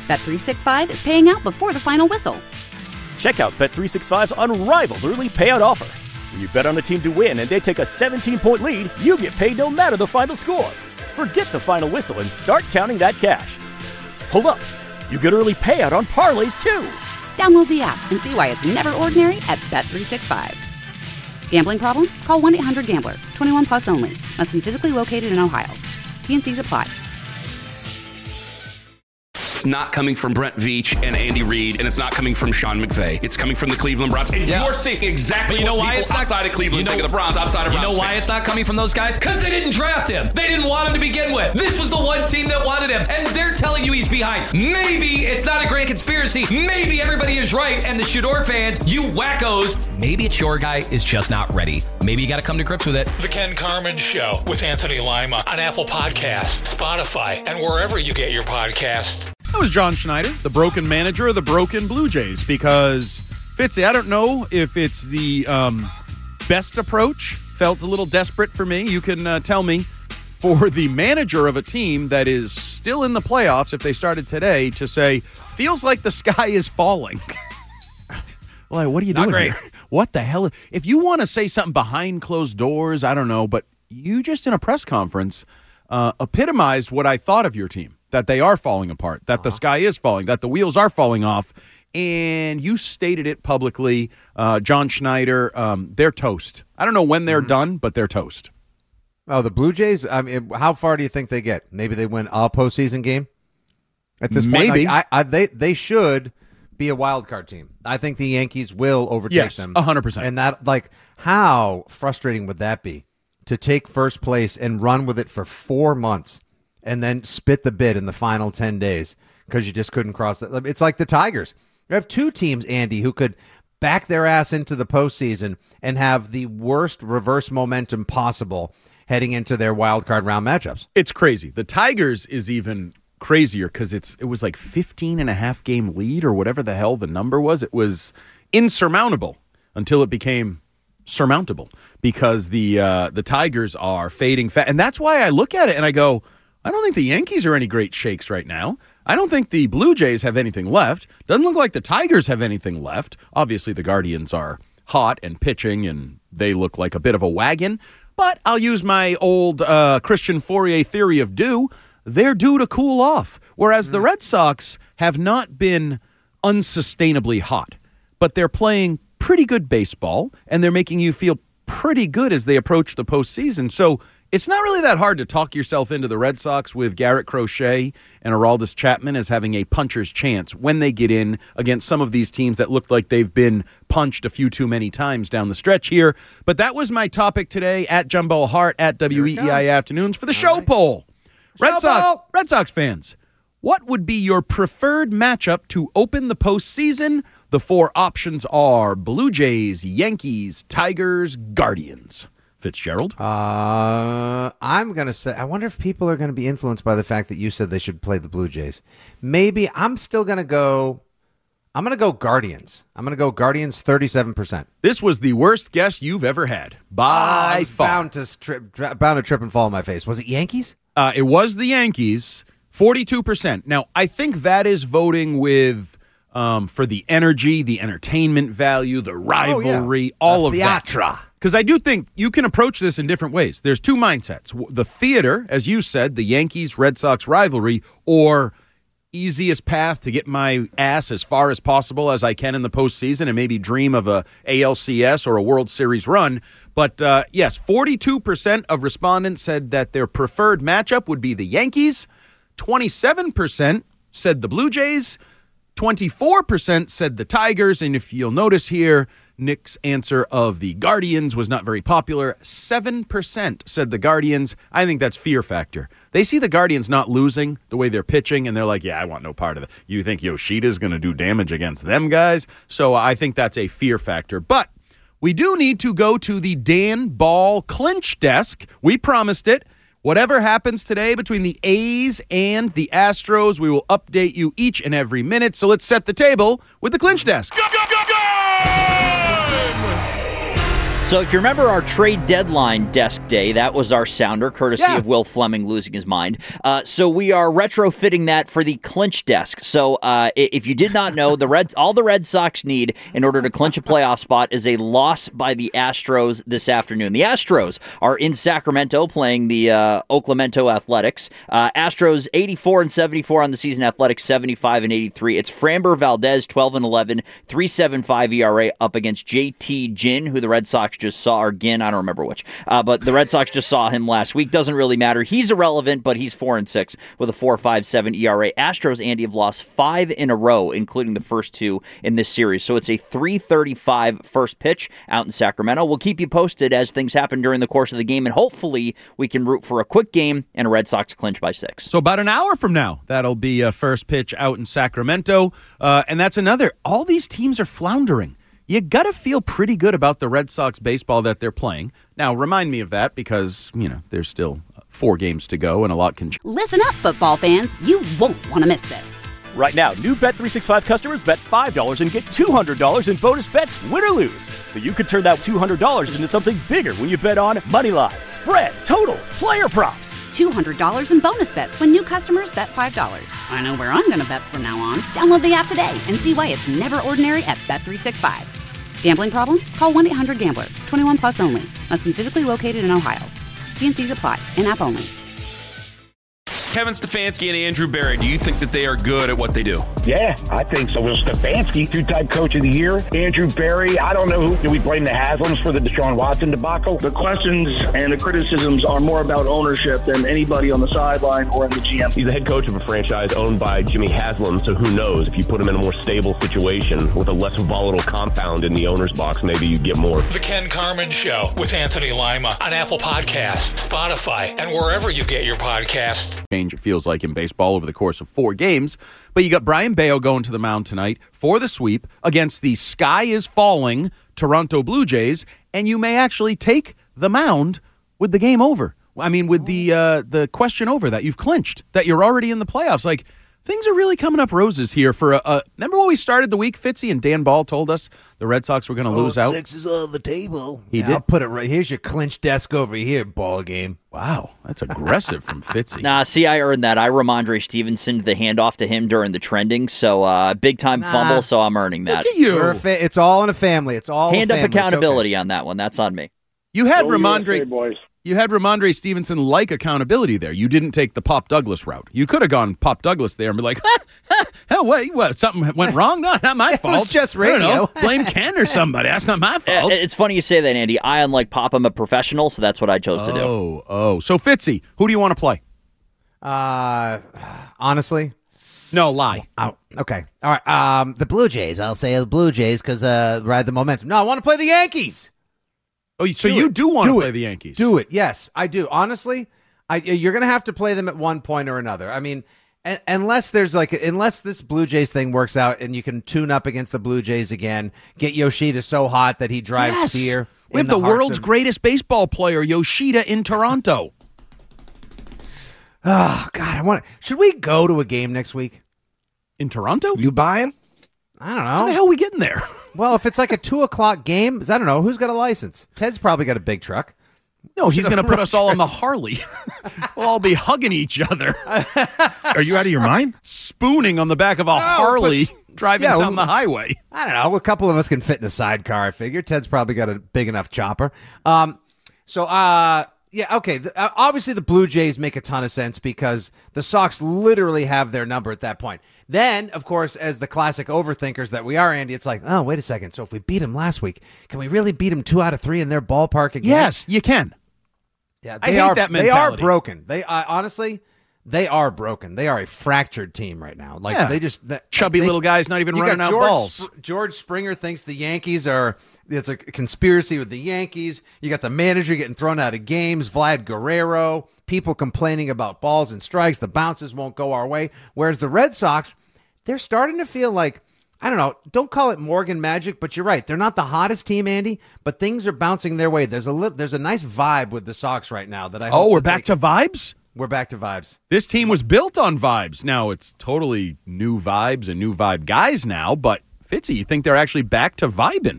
Bet365 is paying out before the final whistle. Check out Bet365's unrivaled early payout offer. When you bet on a team to win and they take a 17-point lead, you get paid no matter the final score. Forget the final whistle and start counting that cash. Hold up. You get early payout on parlays, too. Download the app and see why it's never ordinary at Bet365. Gambling problem? Call 1-800-GAMBLER. 21 plus only. Must be physically located in Ohio. T&Cs apply. It's not coming from Brent Veach and Andy Reid, and it's not coming from Sean McVay. It's coming from the Cleveland Browns. And you're seeing exactly what people outside of Cleveland think of the Browns, outside of Browns. You know why it's not coming from those guys? Because they didn't draft him. They didn't want him to begin with. This was the one team that wanted him, and they're telling you he's behind. Maybe it's not a grand conspiracy. Maybe everybody is right, and the Shador fans, you wackos, maybe it's your guy is just not ready. Maybe you got to come to grips with it. The Ken Carman Show with Anthony Lima on Apple Podcasts, Spotify, and wherever you get your podcasts. That was John Schneider, the broken manager of the broken Blue Jays, because, Fitzy, I don't know if it's the best approach. Felt a little desperate for me. You can tell me, for the manager of a team that is still in the playoffs, if they started today, to say, feels like the sky is falling. Well, what are you doing here? What the hell? If you want to say something behind closed doors, I don't know, but you just in a press conference epitomized what I thought of your team. That they are falling apart, that the sky is falling, that the wheels are falling off, and you stated it publicly, John Schneider, they're toast. I don't know when they're done, but they're toast. Oh, the Blue Jays, I mean, how far do you think they get? Maybe they win a postseason game? At this point, like, they should be a wild card team. I think the Yankees will overtake them. 100%. And that, like, how frustrating would that be to take first place and run with it for 4 months? And then spit the bid in the final 10 days because you just couldn't cross it. It's like the Tigers. You have two teams, Andy, who could back their ass into the postseason and have the worst reverse momentum possible heading into their wild card round matchups. It's crazy. The Tigers is even crazier because it was like 15.5 game lead or whatever the hell the number was. It was insurmountable until it became surmountable because the Tigers are fading fast. And that's why I look at it and I go, I don't think the Yankees are any great shakes right now. I don't think the Blue Jays have anything left. Doesn't look like the Tigers have anything left. Obviously, the Guardians are hot and pitching, and they look like a bit of a wagon. But I'll use my old Christian Fourier theory of due. They're due to cool off, whereas the Red Sox have not been unsustainably hot. But they're playing pretty good baseball, and they're making you feel pretty good as they approach the postseason. So it's not really that hard to talk yourself into the Red Sox with Garrett Crochet and Aroldis Chapman as having a puncher's chance when they get in against some of these teams that look like they've been punched a few too many times down the stretch here. But that was my topic today at Jumbo Hart at WEEI Afternoons for the show poll. Red Sox fans, what would be your preferred matchup to open the postseason? The four options are Blue Jays, Yankees, Tigers, Guardians. Fitzgerald? I'm going to say, I wonder if people are going to be influenced by the fact that you said they should play the Blue Jays. Maybe I'm still going to go, I'm going to go Guardians. I'm going to go Guardians 37%. This was the worst guess you've ever had. By far. Bound to trip and fall on my face. Was it Yankees? It was the Yankees, 42%. Now, I think that is voting with for the energy, the entertainment value, the rivalry, all of that. Because I do think you can approach this in different ways. There's two mindsets. The theater, as you said, the Yankees-Red Sox rivalry, or easiest path to get my ass as far as possible as I can in the postseason and maybe dream of a ALCS or a World Series run. But, yes, 42% of respondents said that their preferred matchup would be the Yankees. 27% said the Blue Jays. 24% said the Tigers. And if you'll notice here, Nick's answer of the Guardians was not very popular. 7% said the Guardians. I think that's fear factor. They see the Guardians not losing the way they're pitching, and they're like, yeah, I want no part of that. You think Yoshida's going to do damage against them guys? So I think that's a fear factor. But we do need to go to the Dan Ball clinch desk. We promised it. Whatever happens today between the A's and the Astros, we will update you each and every minute. So let's set the table with the clinch desk. So if you remember our trade deadline desk day, that was our sounder, courtesy of Will Fleming losing his mind. So we are retrofitting that for the clinch desk. So if you did not know, all the Red Sox need in order to clinch a playoff spot is a loss by the Astros this afternoon. The Astros are in Sacramento playing the Oaklamento Athletics. Astros 84-74 on the season. Athletics 75-83. It's Framber Valdez 12-11, 3.75 ERA up against JT Ginn, who the Red Sox just saw, or Ginn, I don't remember which. But the Red Sox just saw him last week. Doesn't really matter. He's irrelevant, but he's 4-6 with a 4.57 ERA. Astros, Andy, have lost 5 in a row, including the first 2 in this series. So it's a 3:35 first pitch out in Sacramento. We'll keep you posted as things happen during the course of the game, and hopefully we can root for a quick game and a Red Sox clinch by 6. So about an hour from now, that'll be a first pitch out in Sacramento. And that's another. All these teams are floundering. You got to feel pretty good about the Red Sox baseball that they're playing. Now, remind me of that because, there's still 4 games to go and a lot can change. Listen up, football fans. You won't want to miss this. Right now, new Bet365 customers bet $5 and get $200 in bonus bets, win or lose. So you could turn that $200 into something bigger when you bet on money line, spread, totals, player props. $200 in bonus bets when new customers bet $5. I know where I'm going to bet from now on. Download the app today and see why it's never ordinary at Bet365. Gambling problem? Call 1-800-GAMBLER. 21 plus only. Must be physically located in Ohio. T&Cs apply. In-app only. Kevin Stefanski and Andrew Berry, do you think that they are good at what they do? Yeah, I think so. Will Stefanski, 2-time coach of the year. Andrew Berry, I don't know who. Do we blame the Haslams for the Deshaun Watson debacle? The questions and the criticisms are more about ownership than anybody on the sideline or in the GM. He's the head coach of a franchise owned by Jimmy Haslam, so who knows? If you put him in a more stable situation with a less volatile compound in the owner's box, maybe you get more. The Ken Carman Show with Anthony Lima on Apple Podcasts, Spotify, and wherever you get your podcasts. It feels like in baseball over the course of 4 games. But you got Brian Bayo going to the mound tonight for the sweep against the sky is falling Toronto Blue Jays, and you may actually take the mound with the game over. I mean, with the question over that you've clinched, that you're already in the playoffs. Like, things are really coming up roses here for remember when we started the week, Fitzy, and Dan Ball told us the Red Sox were going to lose out? 6 is on the table. He did. I'll put it right. Here's your clinch desk over here, ball game. Wow, that's aggressive from Fitzy. Nah, see, I earned that. I Ramondre Stevenson the handoff to him during the trending, so big-time fumble, so I'm earning that. Look at you. It's all in a family. It's all hand a family. up accountability on that one. That's on me. You had Ramondre Stevenson like accountability there. You didn't take the Pop Douglas route. You could have gone Pop Douglas there and be like, wait, what? Something went wrong? No, not my fault. It was just radio. I don't know. Blame Ken or somebody. That's not my fault. It's funny you say that, Andy. I, unlike Pop, I'm a professional, so that's what I chose to do. Oh. So, Fitzy, who do you want to play? Honestly? No, lie. Oh, okay. All right. The Blue Jays. I'll say the Blue Jays because ride the momentum. No, I want to play the Yankees. Oh, so you do want to play the Yankees? Do it. Yes, I do. Honestly, you're going to have to play them at one point or another. I mean, unless this Blue Jays thing works out and you can tune up against the Blue Jays again, get Yoshida so hot that he drives fear. We have the world's greatest baseball player, Yoshida, in Toronto. Oh, God. Should we go to a game next week? In Toronto? You buying? I don't know. How the hell are we getting there? Well, if it's like a 2:00 game, I don't know. Who's got a license? Ted's probably got a big truck. No, he's going to put us all on the Harley. We'll all be hugging each other. Are you out of your mind? Spooning on the back of a Harley driving down the highway. I don't know. A couple of us can fit in a sidecar, I figure. Ted's probably got a big enough chopper. Yeah, okay. Obviously, the Blue Jays make a ton of sense because the Sox literally have their number at that point. Then, of course, as the classic overthinkers that we are, Andy, it's like, oh, wait a second. So if we beat them last week, can we really beat them 2 out of 3 in their ballpark again? Yes, you can. Yeah, I hate that mentality. They are broken. Honestly, they are broken. They are a fractured team right now. They just chubby little guys not even running out balls. George Springer thinks the Yankees it's a conspiracy with the Yankees. You got the manager getting thrown out of games, Vlad Guerrero, people complaining about balls and strikes, the bounces won't go our way. Whereas the Red Sox, they're starting to feel like, I don't know, don't call it Morgan magic, but you're right. They're not the hottest team, Andy, but things are bouncing their way. There's a nice vibe with the Sox right now that I hope we're back to vibes? We're back to vibes. This team was built on vibes. Now, it's totally new vibes and new vibe guys now, but Fitzy, you think they're actually back to vibing?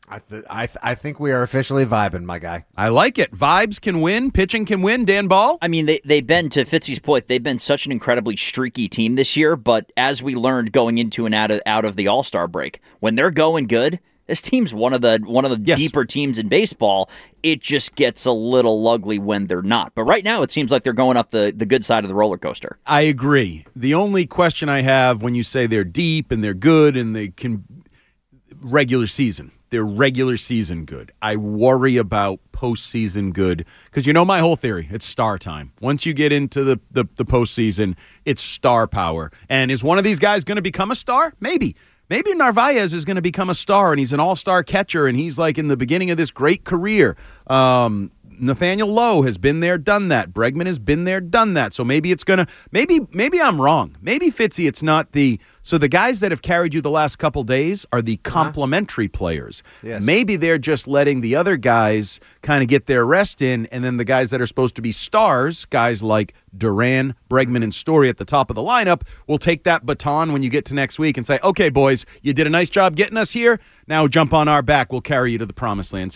I think we are officially vibing, my guy. I like it. Vibes can win. Pitching can win. Dan Ball? I mean, they've been, to Fitzy's point, they've been such an incredibly streaky team this year, but as we learned going into and out of the All-Star break, when they're going good, this team's one of the deeper teams in baseball. It just gets a little ugly when they're not. But right now, it seems like they're going up the good side of the roller coaster. I agree. The only question I have when you say they're deep and they're good and they can regular season. They're regular season good. I worry about postseason good because you know my whole theory. It's star time. Once you get into the postseason, it's star power. And is one of these guys going to become a star? Maybe. Maybe Narvaez is going to become a star, and he's an all-star catcher, and he's like in the beginning of this great career. Nathaniel Lowe has been there, done that. Bregman has been there, done that. So maybe it's going to – maybe I'm wrong. Maybe, Fitzy, it's not the – so the guys that have carried you the last couple days are the complementary players. Yes. Maybe they're just letting the other guys kind of get their rest in, and then the guys that are supposed to be stars, guys like Duran, Bregman, and Story at the top of the lineup, will take that baton when you get to next week and say, okay, boys, you did a nice job getting us here. Now jump on our back. We'll carry you to the promised land.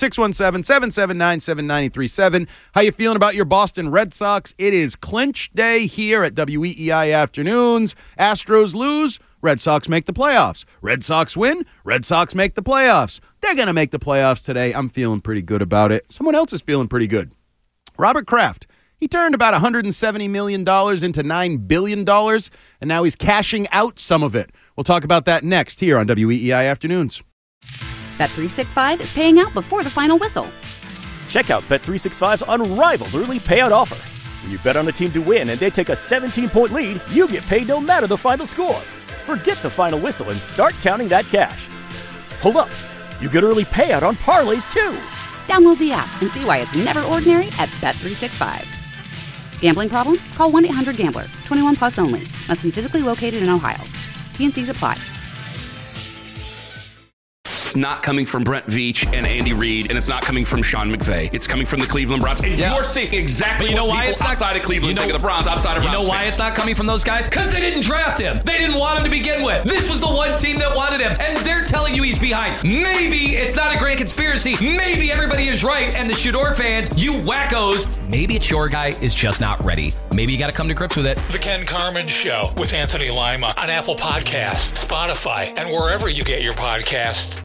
617-779-7937. How you feeling about your Boston Red Sox? It is clinch day here at WEEI Afternoons. Astros lose. Red Sox make the playoffs. Red Sox win. Red Sox make the playoffs. They're going to make the playoffs today. I'm feeling pretty good about it. Someone else is feeling pretty good. Robert Kraft. He turned about $170 million into $9 billion, and now he's cashing out some of it. We'll talk about that next here on WEEI Afternoons. Bet365 is paying out before the final whistle. Check out Bet365's unrivaled early payout offer. When you bet on a team to win and they take a 17-point lead, you get paid no matter the final score. Forget the final whistle and start counting that cash. Hold up. You get early payout on parlays, too. Download the app and see why it's never ordinary at Bet365. Gambling problem? Call 1-800-GAMBLER. 21 plus only. Must be physically located in Ohio. T&Cs apply. It's not coming from Brent Veach and Andy Reid, and it's not coming from Sean McVay. It's coming from the Cleveland Browns. And you're seeing exactly what people outside of Cleveland think of the Browns, outside of Browns. You know why it's not coming from those guys? Because they didn't draft him. They didn't want him to begin with. This was the one team that wanted him, and they're telling you he's behind. Maybe it's not a grand conspiracy. Maybe everybody is right, and the Shador fans, you wackos, maybe it's your guy is just not ready. Maybe you got to come to grips with it. The Ken Carman Show with Anthony Lima on Apple Podcasts, Spotify, and wherever you get your podcasts.